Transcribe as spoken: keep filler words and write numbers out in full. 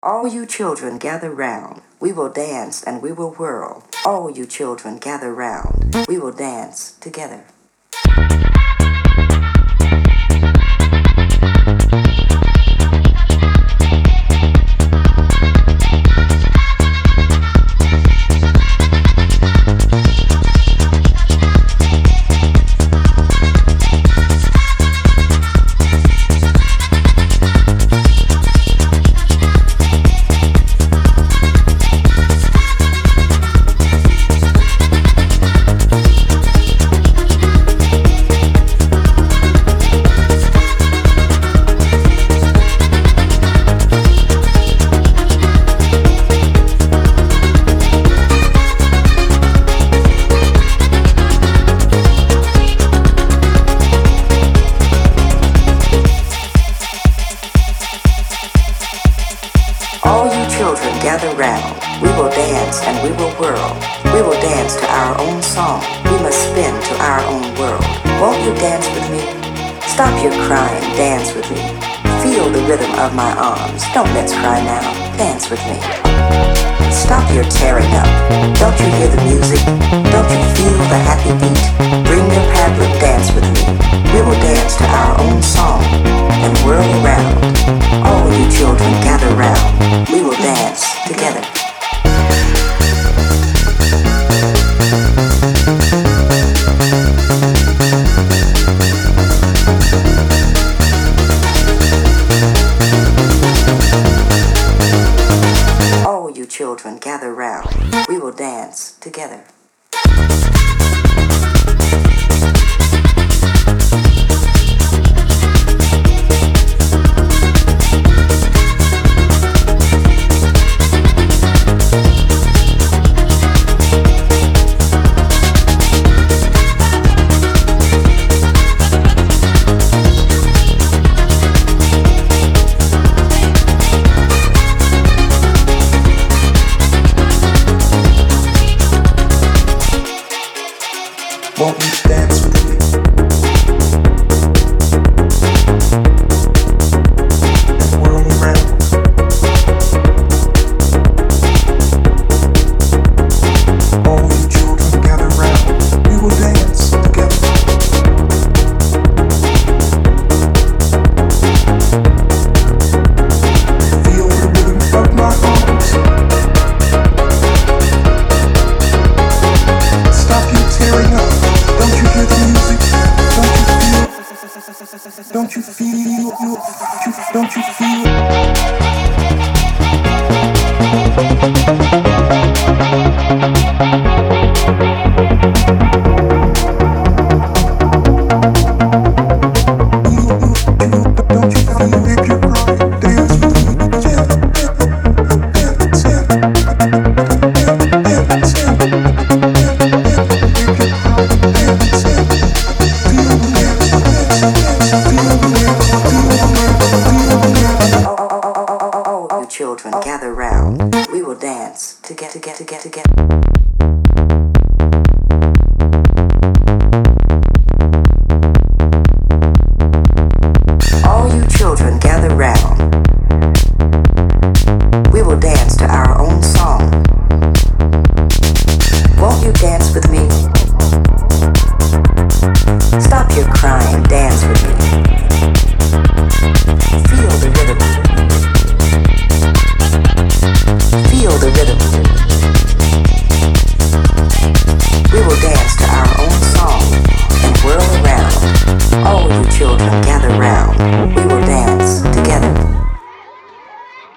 All you children gather round, we will dance and we will whirl. All you children gather round, we will dance together. All you children gather round, we will dance and we will whirl. We will dance to our own song, we must spin to our own world. Won't you dance with me? Stop your crying, dance with me. Feel the rhythm of my arms, don't let's cry now, dance with me. Stop your tearing up, don't you hear the music? Don't you feel the happy beat? Bring your paddle, dance with me. We will dance to our own song and whirl around. All you children gather round, we will dance together. All you children gather round, we will dance together. Won't you dance with me? And whirl around. All you children gather round, we will dance together. Feel the rhythm of my arms. Stop you tearing up. Don't you hear the music? Don't you feel? Don't you feel? Don't you feel if you cry? Dance with me, dance, dance, dance, All you children gather round, we will dance together, together, together, together. All you children gather round, we will dance to our own song. Won't you dance with me? Stop your crying, dance with me. Feel the rhythm. Feel the rhythm. We will dance to our own song and whirl around. All you children gather round. We will